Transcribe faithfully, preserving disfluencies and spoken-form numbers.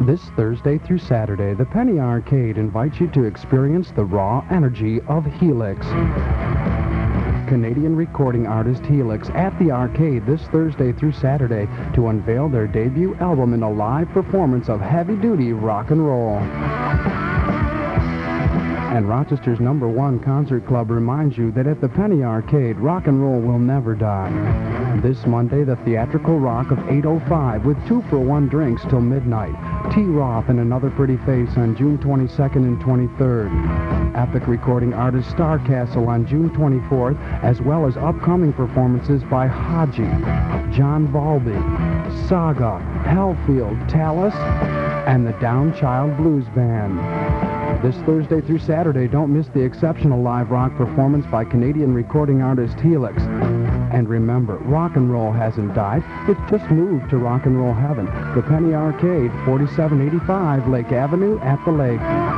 This Thursday through Saturday, the Penny Arcade invites you to experience the raw energy of Helix. Canadian recording artist Helix at the Arcade this Thursday through Saturday to unveil their debut album in a live performance of heavy-duty rock and roll. And Rochester's number one concert club reminds you that at the Penny Arcade, rock and roll will never die. This Monday, the Theatrical Rock of eight oh five with two-for-one drinks till midnight. T. Roth and Another Pretty Face on June twenty-second and twenty-third. Epic recording artist Starcastle on June twenty-fourth, as well as upcoming performances by Haji, John Balby, Saga, Hellfield, Talus, and the Downchild Blues Band. This Thursday through Saturday, don't miss the exceptional live rock performance by Canadian recording artist Helix. And remember, rock and roll hasn't died, it's just moved to rock and roll heaven. The Penny Arcade, forty-seven eighty-five Lake Avenue at the Lake.